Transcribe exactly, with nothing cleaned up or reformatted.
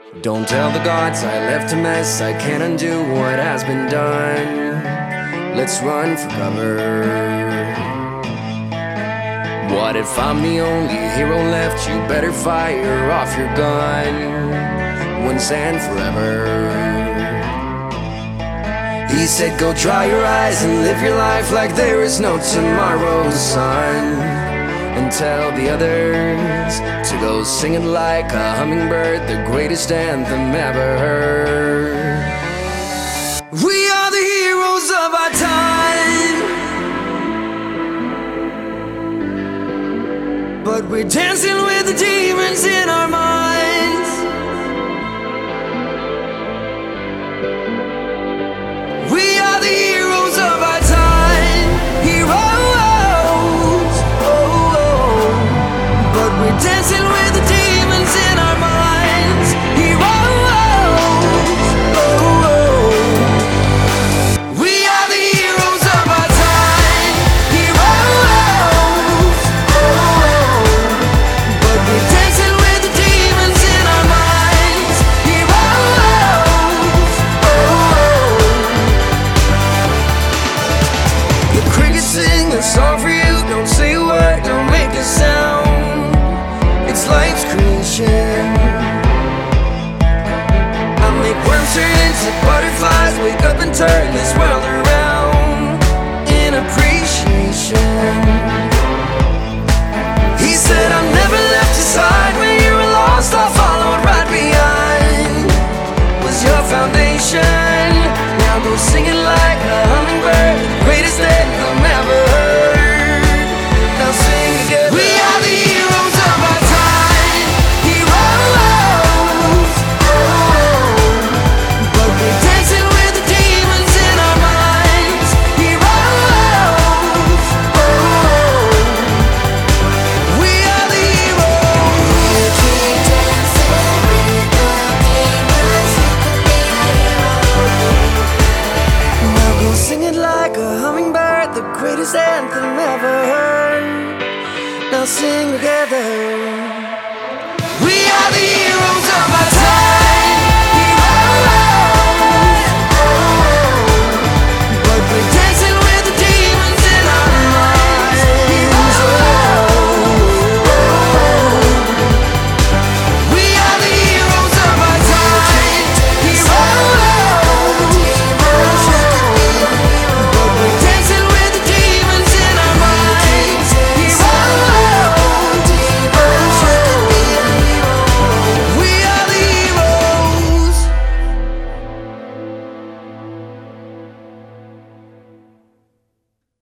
Don't tell the gods I left a mess. I can't undo what has been done. Let's run for cover. What if I'm the only hero left? You better fire off your gun once and forever. He said go dry your eyes and live your life like there is no tomorrow, son. And tell the others to go sing it like a hummingbird, the greatest anthem ever heard. We are the heroes of our time, but we're dancing with the demons in our minds. We are the heroes of our time, heroes. We're dancing with the demons in our minds. Heroes. We are the heroes of our time. Heroes. But we're dancing with the demons in our minds. Heroes. The crickets sing a song for you. Don't say a word, don't make a sound. It's life's creation. I make worms turn into butterflies, wake up and turn this world around in appreciation. He said I never left your side when you were lost. I followed right behind. Was your foundation. Now go sing it like a hummingbird.